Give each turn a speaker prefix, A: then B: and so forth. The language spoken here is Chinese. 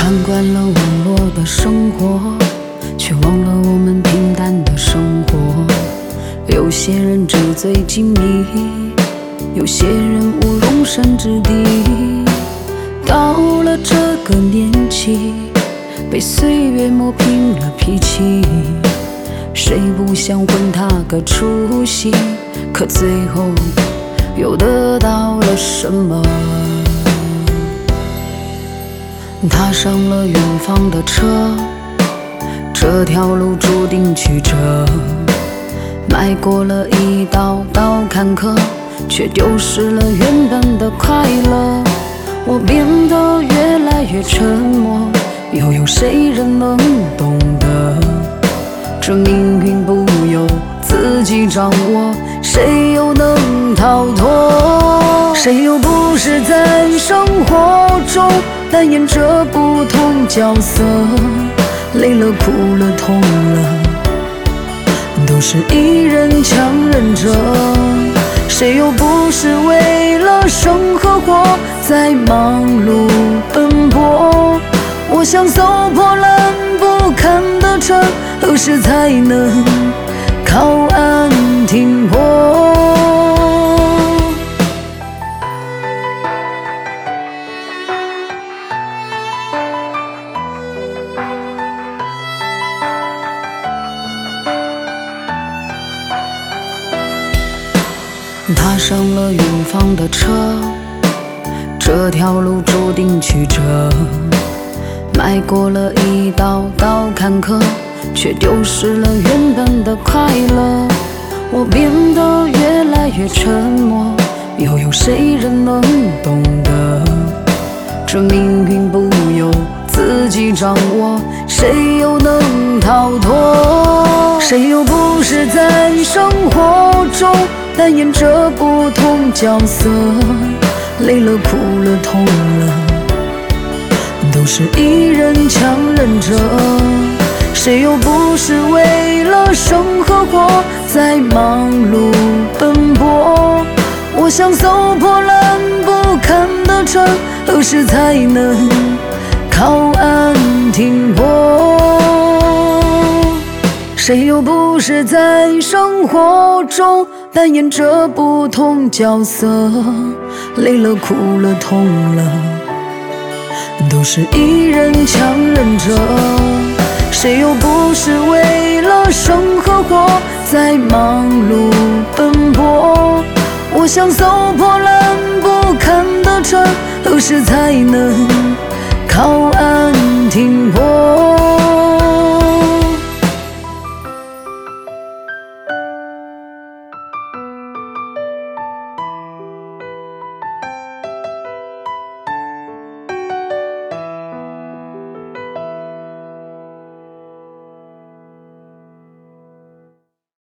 A: 看惯了网络的生活，却忘了我们平淡的生活。有些人纸醉金迷，有些人无容身之地。到了这个年纪，被岁月磨平了脾气，谁不想混他个出息？可最后又得到了什么？踏上了远方的车，这条路注定曲折，迈过了一道道坎坷，却丢失了原本的快乐。我变得越来越沉默，又有谁人能懂得？这命运不由自己掌握，谁又能逃脱？谁又不是在生活中扮演着不同角色，累了哭了痛了，都是一人强忍着。谁又不是为了生和活在忙碌奔波？我想走破烂不堪的城，何时才能靠岸停泊？踏上了远方的车，这条路注定曲折，迈过了一道道坎坷，却丢失了原本的快乐。我变得越来越沉默，又有谁人能懂得？这命运不由自己掌握，谁又能逃脱？谁又不是在生活中扮演着不同角色，累了哭了痛了，都是一人强忍着。谁又不是为了生和活在忙碌奔波？我想走破烂不堪的城，何时才能靠岸停泊？谁又不是在生活中扮演着不同角色，累了哭了痛了，都是一人强忍着。谁又不是为了生和活在忙碌奔波？我想走破烂不堪的城，何时才能